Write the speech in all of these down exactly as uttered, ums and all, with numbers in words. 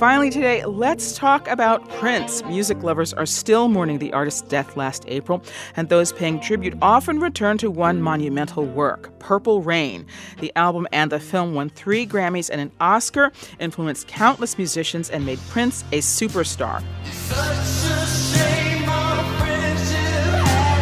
Finally today, let's talk about Prince. Music lovers are still mourning the artist's death last April, and those paying tribute often return to one monumental work, Purple Rain. The album and the film won three Grammys and an Oscar, influenced countless musicians, and made Prince a superstar. It's such a shame all the friendship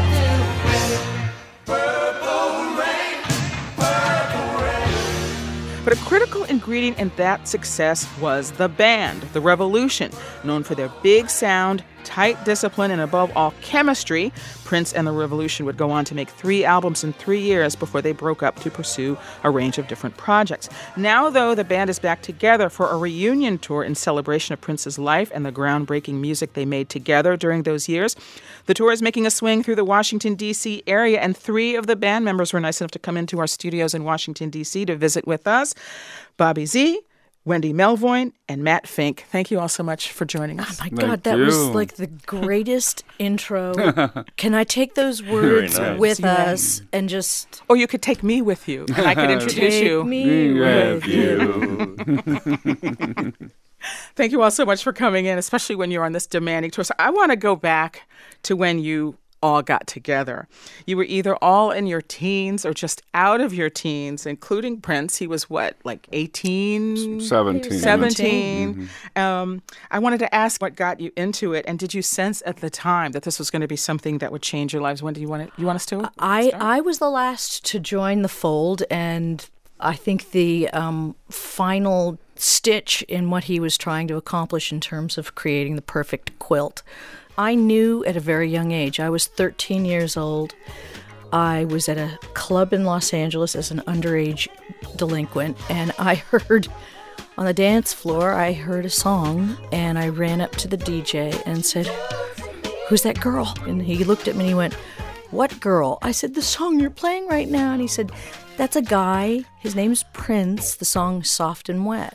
had to win. Purple rain, purple rain. But a critical ingredient in that success was the band, The Revolution. Known for their big sound, tight discipline, and above all, chemistry, Prince and The Revolution would go on to make three albums in three years before they broke up to pursue a range of different projects. Now, though, the band is back together for a reunion tour in celebration of Prince's life and the groundbreaking music they made together during those years. The tour is making a swing through the Washington, D C area, and three of the band members were nice enough to come into our studios in Washington, D C to visit with us. Bobby Z, Wendy Melvoin, and Matt Fink. Thank you all so much for joining us. Oh, my Thank God, that you. was like the greatest intro. Can I take those words nice. with Yeah. us and just Or you could take me with you, and I could introduce take you. me With with you? you. Thank you all so much for coming in, especially when you're on this demanding tour. So I want to go back to when you all got together. You were either all in your teens or just out of your teens, including Prince. He was what, like eighteen? seventeen. seventeen. Um, I wanted to ask what got you into it, and did you sense at the time that this was going to be something that would change your lives? When do you want to, you want us to? I, start? I was the last to join the fold, and I think the um, final stitch in what he was trying to accomplish in terms of creating the perfect quilt. I knew at a very young age. I was thirteen years old. I was at a club in Los Angeles as an underage delinquent, and I heard on the dance floor, I heard a song, and I ran up to the D J and said, "Who's that girl?" And he looked at me and he went, "What girl?" I said, "The song you're playing right now." And he said, "That's a guy. His name's Prince. The song Soft and Wet."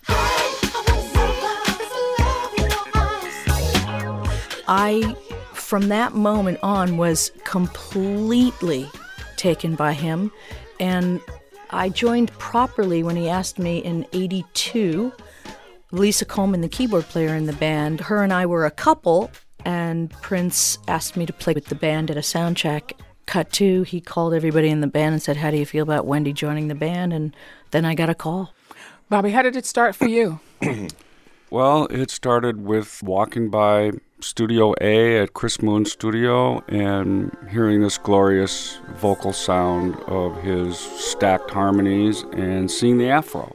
I, from that moment on, was completely taken by him, and I joined properly when he asked me in eighty-two. Lisa Coleman, the keyboard player in the band, her and I were a couple, and Prince asked me to play with the band at a sound check. Cut to, he called everybody in the band and said, "How do you feel about Wendy joining the band?" And then I got a call. Bobby, how did it start for you? Well, it started with walking by Studio A at Chris Moon's studio and hearing this glorious vocal sound of his stacked harmonies and seeing the afro.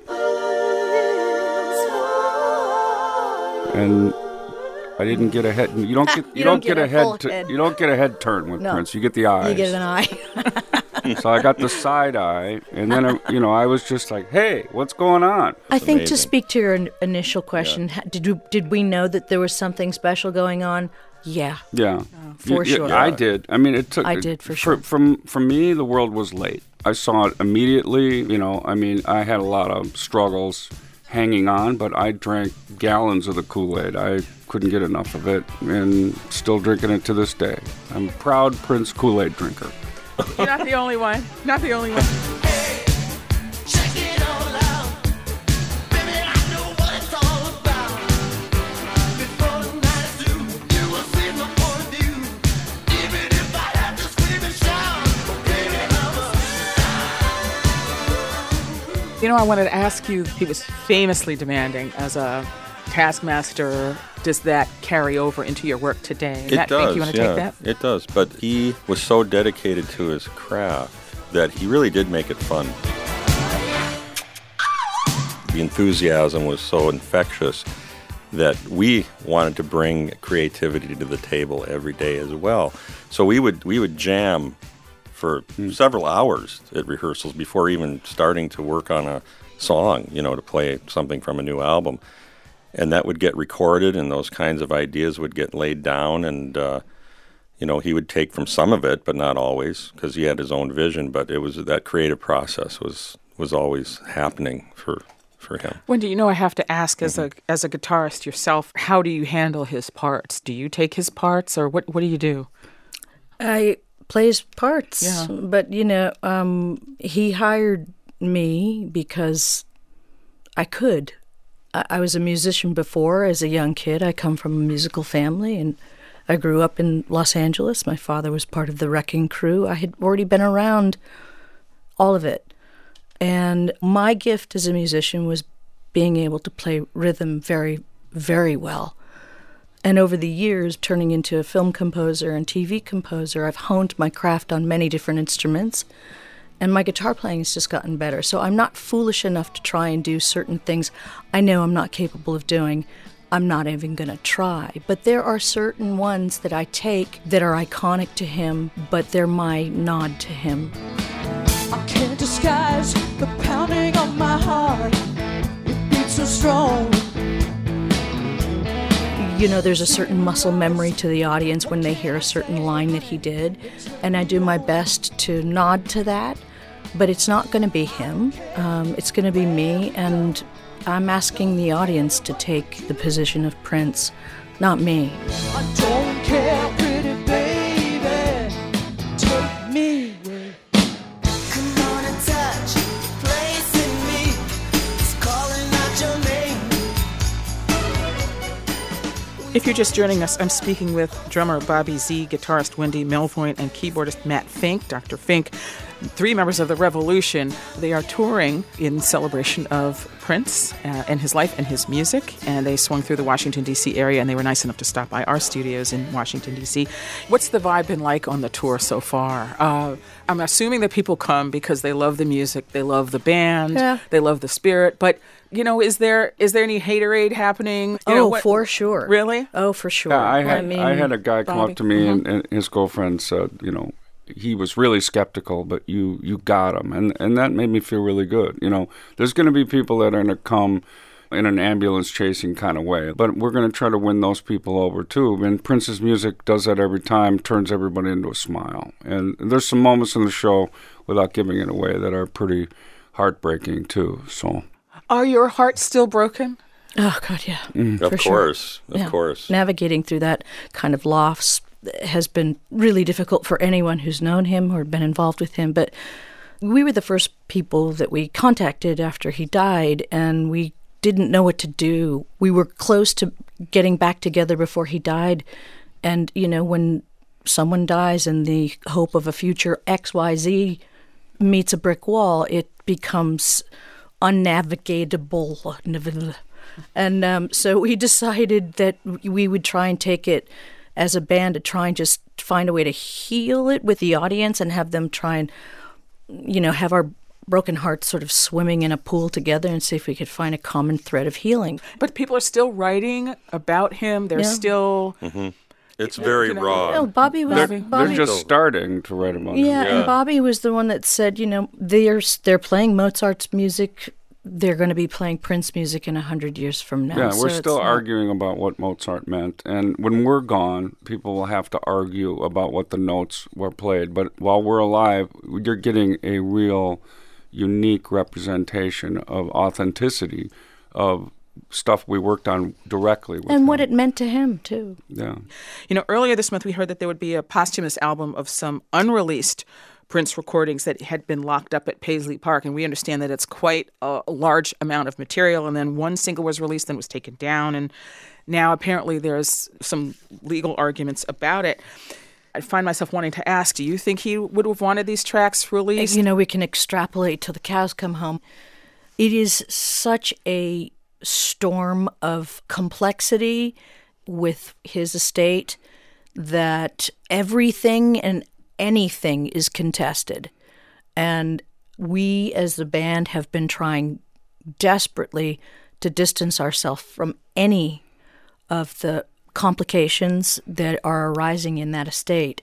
And I didn't get a head. You don't get. You, You don't, don't get get, a a head. full tu- head. You don't get a head turn with No. Prince. You get the eyes. You get an eye. So I got the side eye, and then I, you know I was just like, "Hey, what's going on?" I think to amazing. speak to your in- initial question, ha- did you, did we know that there was something special going on? Yeah. Yeah, For Y- y- sure. I did. I mean, it took. I did, for sure. From for me, the world was late. I saw it immediately. You know, I mean, I had a lot of struggles hanging on, but I drank gallons of the Kool-Aid. I couldn't get enough of it, and still drinking it to this day. I'm a proud Prince Kool-Aid drinker. You're not the only one. Not the only one. Check it all out. Baby, I know what it's all about. Before the night is through, you will see my point of view. Even if I have to scream and shout, baby, I'm a You know, I wanted to ask you, he was famously demanding as a taskmaster. Does that carry over into your work today? It Matt does, Fink, you want to yeah, take that? it does. But he was so dedicated to his craft that he really did make it fun. The enthusiasm was so infectious that we wanted to bring creativity to the table every day as well. So we would we would jam for several hours at rehearsals before even starting to work on a song, you know, to play something from a new album. And that would get recorded, and those kinds of ideas would get laid down, and uh, you know, he would take from some of it, but not always, because he had his own vision. But it was that creative process was was always happening for for him. Wendy, you know, I have to ask, as a as a guitarist yourself, how do you handle his parts? Do you take his parts, or what? What do you do? I play his parts. Yeah. But, you know, um, he hired me because I could. I I was a musician before as a young kid. I come from a musical family, and I grew up in Los Angeles. My father was part of the Wrecking Crew. I had already been around all of it. And my gift as a musician was being able to play rhythm very, very well. And over the years, turning into a film composer and T V composer, I've honed my craft on many different instruments. And my guitar playing has just gotten better. So I'm not foolish enough to try and do certain things I know I'm not capable of doing. I'm not even going to try. But there are certain ones that I take that are iconic to him, but they're my nod to him. I can't disguise the pounding of my heart. It beats so strong. You know, there's a certain muscle memory to the audience when they hear a certain line that he did, and I do my best to nod to that, but it's not going to be him. Um, it's going to be me, and I'm asking the audience to take the position of Prince, not me. I don't care, pretty baby. Take me away. Come on and touch the place in me. It's calling out your name. If you're just joining us, I'm speaking with drummer Bobby Z, guitarist Wendy Melvoin, and keyboardist Matt Fink, Doctor Fink, three members of The Revolution. They are touring in celebration of Prince uh, and his life and his music, and they swung through the Washington, D C area, and they were nice enough to stop by our studios in Washington, D C. What's the vibe been like on the tour so far? Uh, I'm assuming that people come because they love the music, they love the band, Yeah. they love the spirit, but you know, is there is there any haterade happening? You Oh, know, what- for sure. Really? Oh, for sure. Yeah, I had I, mean, had a guy come Bobby, up to me uh-huh. and, and his girlfriend said, you know, he was really skeptical, but you you got him, and and that made me feel really good. You know, there's going to be people that are going to come in an ambulance chasing kind of way, but we're going to try to win those people over too. And Prince's music does that every time, turns everybody into a smile. And there's some moments in the show, without giving it away, that are pretty heartbreaking too. So. Are your hearts still broken? Oh, God, yeah. Of For sure. course, of Yeah. course. Navigating through that kind of loss has been really difficult for anyone who's known him or been involved with him. But we were the first people that we contacted after he died, and we didn't know what to do. We were close to getting back together before he died. And, you know, when someone dies and the hope of a future X Y Z meets a brick wall, it becomes unnavigatable. And um, so we decided that we would try and take it as a band to try and just find a way to heal it with the audience and have them try and, you know, have our broken hearts sort of swimming in a pool together and see if we could find a common thread of healing. But people are still writing about him. They're Yeah. still... It's very You know, raw. Oh, Bobby was... They're, Bobby. they're Bobby, just starting to write about it. yeah, Yeah. and Bobby was the one that said, you know, they're, they're playing Mozart's music. They're going to be playing Prince music in a hundred years from now. Yeah, So we're it's still not- arguing about what Mozart meant. And when we're gone, people will have to argue about what the notes were played. But while we're alive, you're getting a real unique representation of authenticity of stuff we worked on directly with And him. what it meant to him, too. Yeah. You know, earlier this month we heard that there would be a posthumous album of some unreleased Prince recordings that had been locked up at Paisley Park, and we understand that it's quite a large amount of material, and then one single was released, then it was taken down, and now apparently there's some legal arguments about it. I find myself wanting to ask, do you think he would have wanted these tracks released? You know, we can extrapolate till the cows come home. It is such a storm of complexity with his estate that everything and anything is contested. And we as the band have been trying desperately to distance ourselves from any of the complications that are arising in that estate.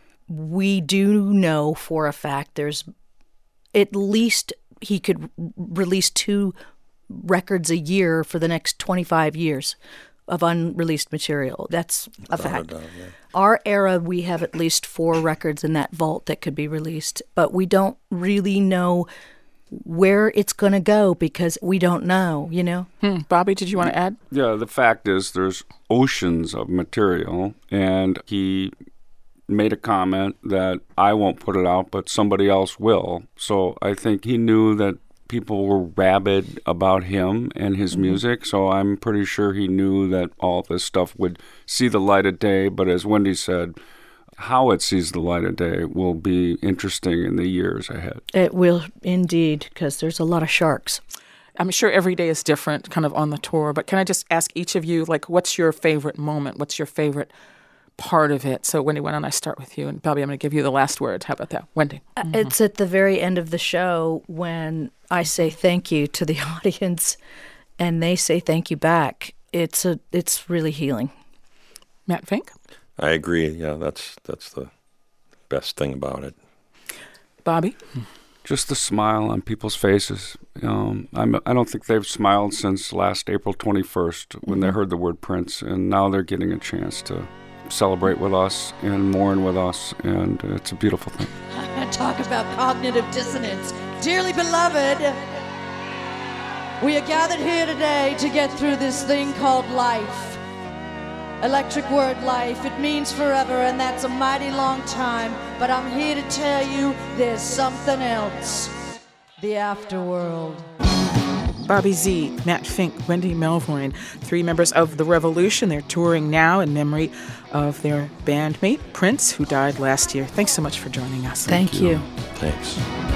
We do know for a fact there's at least he could release two records a year for the next twenty-five years of unreleased material. That's a fact. doubt, yeah. Our era, we have at least four records in that vault that could be released, but we don't really know where it's going to go because we don't know, you know? Hmm. Bobby, did you want to add? Yeah, the fact is there's oceans of material, and he made a comment that I won't put it out, but somebody else will. So I think he knew that people were rabid about him and his Mm-hmm. music, so I'm pretty sure he knew that all this stuff would see the light of day. But as Wendy said, how it sees the light of day will be interesting in the years ahead. It will indeed, because there's a lot of sharks. I'm sure every day is different kind of on the tour, but can I just ask each of you, like, what's your favorite moment? What's your favorite part of it? So, Wendy, why don't I start with you? And Bobby, I'm going to give you the last word. How about that? Wendy? Uh, It's at the very end of the show when I say thank you to the audience and they say thank you back. It's a, it's really healing. Matt Fink? I agree. Yeah, that's that's the best thing about it. Bobby? Just the smile on people's faces. Um, I'm, I don't think they've smiled since last April twenty-first when they heard the word Prince, and now they're getting a chance to celebrate with us and mourn with us, and it's a beautiful thing. Talk about cognitive dissonance. Dearly beloved, we are gathered here today to get through this thing called life. Electric word life, it means forever, and that's a mighty long time. But I'm here to tell you there's something else. The afterworld. Bobby Z, Matt Fink, Wendy Melvoin, three members of The Revolution. They're touring now in memory of their bandmate, Prince, who died last year. Thanks so much for joining us. Thank you. Thanks.